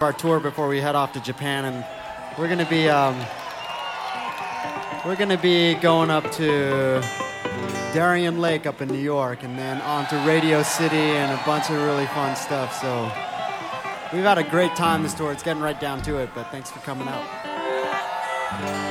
our tour before we head off to Japan, and we're gonna be going up to Darien Lake up in New York, and then on to Radio City and a bunch of really fun stuff. So we've had a great time this tour. It's getting right down to it, but thanks for coming out.